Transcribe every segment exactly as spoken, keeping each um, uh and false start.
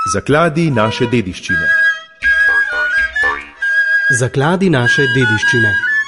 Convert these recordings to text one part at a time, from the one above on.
Zakladi naše dediščine. Zakladi naše dediščine.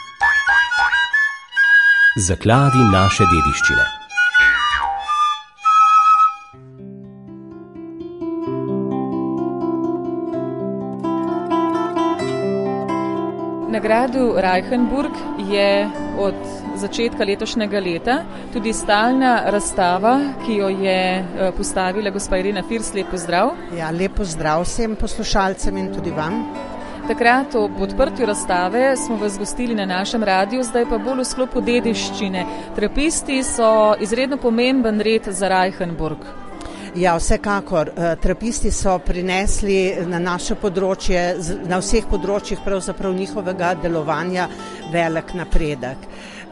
Zakladi naše dediščine. Na gradu Reichenburg je od začetka letošnjega leta tudi stalna razstava, ki jo je postavila gospa Irena Firs. Lep pozdrav. Ja, lep pozdrav vsem poslušalcem in tudi vam. Takrat ob odprtju razstave smo vas gostili na našem radiju, zdaj pa bolj v sklopu dediščine. Trapisti so izredno pomemben red za Reichenburg. Ja, vsekakor. Trapisti so prinesli na naše področje, na vseh področjih pravzaprav njihovega delovanja velik napredek.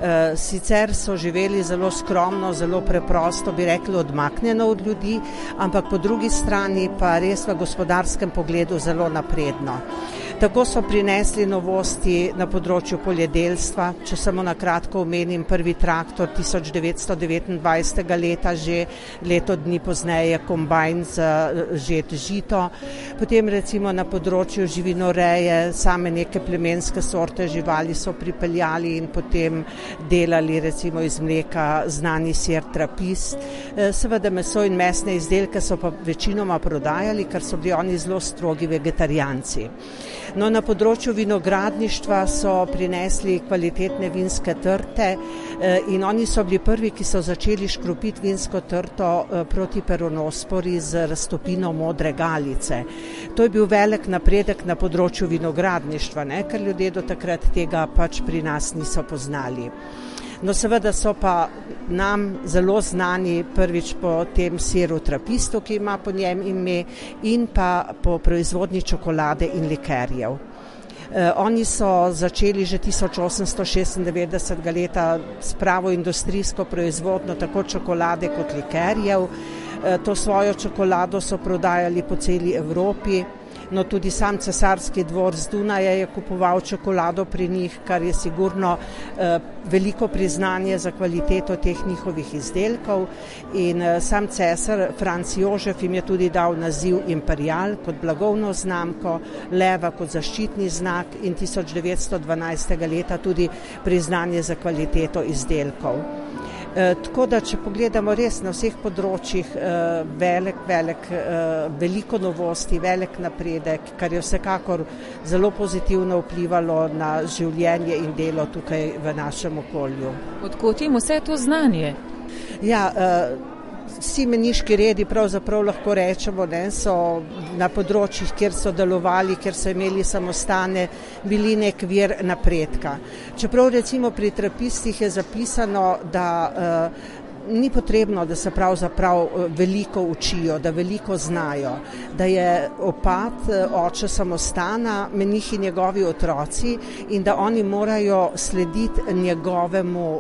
Sicer so živeli zelo skromno, zelo preprosto, bi rekli odmaknjeno od ljudi, ampak po drugi strani pa res v gospodarskem pogledu zelo napredno. Tako so prinesli novosti na področju poljedelstva, če samo na kratko omenim prvi traktor tisoč devetsto devetindvajsetega leta, že leto dni pozneje kombajn za žet žito. Potem recimo na področju živinoreje same neke plemenske sorte živali so pripeljali in potem delali recimo iz mleka znani sir trapist. Seveda meso in mesne izdelke so pa večinoma prodajali, ker so bili oni zelo strogi vegetarijanci. No, na področju vinogradništva so prinesli kvalitetne vinske trte in oni so bili prvi, ki so začeli škropiti vinsko trto proti peronospori z raztopino modre galice. To je bil velik napredek na področju vinogradništva, ne? Ker ljudje do takrat tega pač pri nas niso poznali. No, seveda so pa nam zelo znani prvič po tem siru trapistu, ki ima po njem ime, in pa po proizvodnji čokolade in likerjev. Eh, oni so začeli že tisoč osemsto šestindevetdesetega leta s pravo industrijsko proizvodnjo tako čokolade kot likerjev. Eh, to svojo čokolado so prodajali po celi Evropi. No, tudi sam cesarski dvor z Dunaja je kupoval čokolado pri njih, kar je sigurno eh, veliko priznanje za kvaliteto teh njihovih izdelkov. In eh, sam cesar Franc Jožef jim je tudi dal naziv imperial kot blagovno znamko, leva kot zaščitni znak in tisoč devetsto dvanajstega leta tudi priznanje za kvaliteto izdelkov. E, tako da, če pogledamo res na vseh področjih, e, velik, velik, e, veliko novosti, velik napredek, kar je vsekakor zelo pozitivno vplivalo na življenje in delo tukaj v našem okolju. Od kod jim vse to znanje? Ja, e, vsi meniški redi pravzaprav lahko rečemo, ne, so na področjih, kjer so delovali, kjer so imeli samostane, bili nek vir napredka. Čeprav recimo pri trapistih je zapisano, da eh, ni potrebno, da se pravzaprav veliko učijo, da veliko znajo, da je opat, oče samostana, menih in njegovi otroci in da oni morajo slediti njegovemu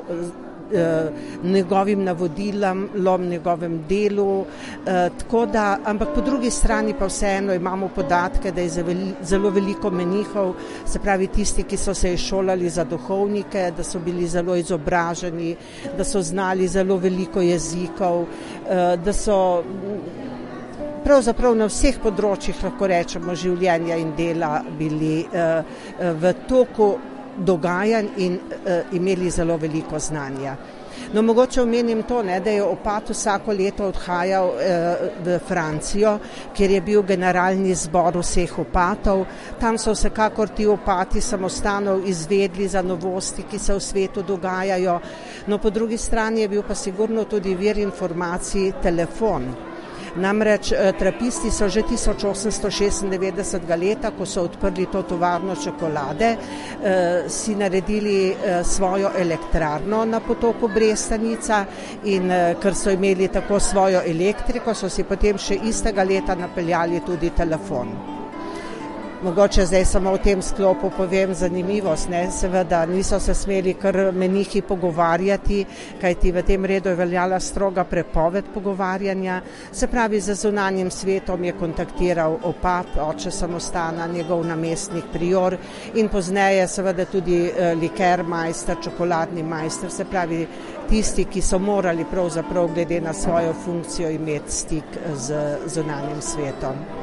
njegovim navodilom, njegovem delu, eh, tako da, ampak po drugi strani pa vseeno imamo podatke, da je zelo veliko menihov, se pravi tisti, ki so se šolali za duhovnike, da so bili zelo izobraženi, da so znali zelo veliko jezikov, eh, da so pravzaprav na vseh področjih, lahko rečemo, življenja in dela bili eh, v toku dogajanj in uh, imeli zelo veliko znanja. No, mogoče omenim to, ne, da je opat vsako leto odhajal uh, v Francijo, kjer je bil generalni zbor vseh opatov. Tam so vsekakor ti opati samostanov izvedli za novosti, ki se v svetu dogajajo. No, po drugi strani je bil pa sigurno tudi vir informacij telefon. Namreč trapisti so že tisoč osemsto šestindevetdesetega leta, ko so odprli to tovarno čokolade, eh, si naredili eh, svojo elektrarno na potoku Brestanica in eh, ker so imeli tako svojo elektriko, so si potem še istega leta napeljali tudi telefon. Mogoče zdaj samo v tem sklopu povem zanimivost, ne, seveda niso se smeli kar menihi pogovarjati, kajti v tem redu je veljala stroga prepoved pogovarjanja. Se pravi, za zunanjim svetom je kontaktiral opat, oče samostana, njegov namestnik prior in pozneje seveda tudi eh, liker majster, čokoladni majster, se pravi tisti, ki so morali pravzaprav glede na svojo funkcijo imeti stik z zunanjim svetom.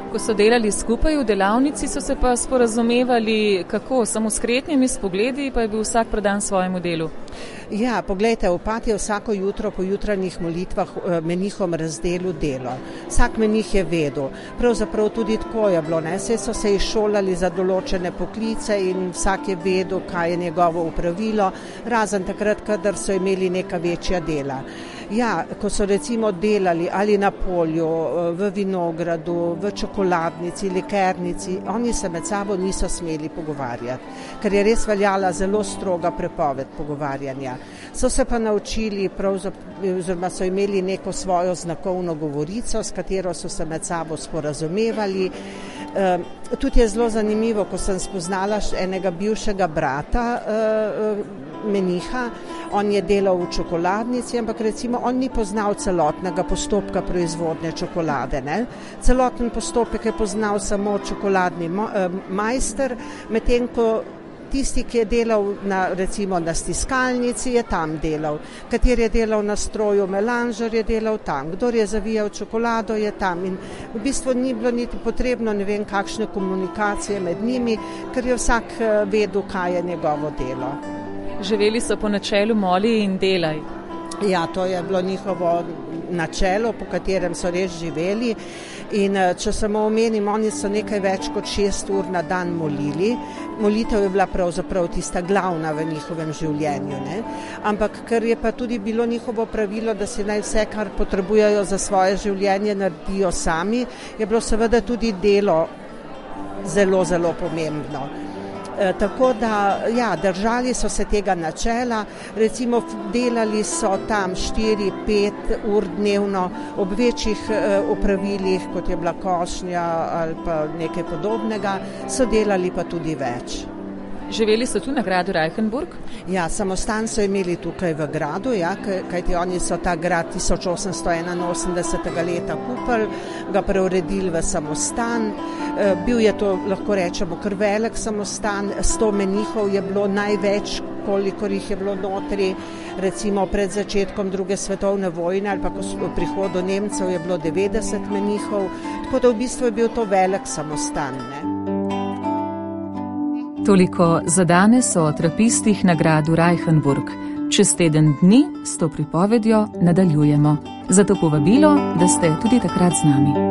Ko so delali skupaj v delavnici, so se pa sporazumevali, kako, samo s kretnjami, s pogledi, pa je bil vsak predan svojemu delu. Ja, poglejte, opat je vsako jutro po jutranjih molitvah menihom razdelil delo. Vsak menih je vedel. Pravzaprav tudi tako je bilo, ne? Saj so se izšolali za določene poklice in vsak je vedel, kaj je njegovo opravilo, razen takrat, kadar so imeli neka večja dela. Ja, ko so recimo delali ali na polju, v vinogradu, v čokoladnici, likernici, oni se med sabo niso smeli pogovarjati, ker je res veljala zelo stroga prepoved pogovarjanja. So se pa naučili, oziroma so imeli neko svojo znakovno govorico, s katero so se med sabo sporazumevali. E, tudi je zelo zanimivo, ko sem spoznala enega bivšega brata e, meniha, on je delal v čokoladnici, ampak recimo on ni poznal celotnega postopka proizvodnje čokolade. Ne? Celoten postopek je poznal samo čokoladni majster, medtem ko tisti, ki je delal na, recimo na stiskalnici, je tam delal. Kateri je delal na stroju melanžer, je delal tam. Kdor je zavijal čokolado, je tam. In v bistvu ni bilo niti potrebno ne vem kakšne komunikacije med njimi, ker je vsak vedel, kaj je njegovo delo. Živeli so po načelu moli in delaj. Ja, to je bilo njihovo načelo, po katerem so res živeli. In če samo omenim, oni so nekaj več kot šest ur na dan molili. Molitev je bila pravzaprav tista glavna v njihovem življenju. Ne? Ampak ker je pa tudi bilo njihovo pravilo, da si naj vse, kar potrebujejo za svoje življenje, naredijo sami, je bilo seveda tudi delo zelo, zelo pomembno. E, tako da, ja, držali so se tega načela, recimo delali so tam štiri pet ur dnevno ob večjih e, opravilih, kot je bila košnja ali pa nekaj podobnega, so delali pa tudi več. Živeli so tu na gradu Reichenburg? Ja, samostan so imeli tukaj v gradu, ja, kajti oni so ta grad tisoč osemsto enainosemdesetega leta kupili, ga preuredili v samostan. E, bil je to, lahko rečemo, kar velik samostan, sto menihov je bilo največ, kolikor jih je bilo notri, recimo pred začetkom druge svetovne vojne ali pa po prihodu Nemcev je bilo devetdeset menihov, tako da v bistvu je bil to velik samostan. Ne? Toliko za danes o trapistih na gradu Reichenburg. Čez teden dni s to pripovedjo nadaljujemo. Zato povabilo, da ste tudi takrat z nami.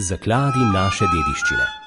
Zakladi naše dediščine.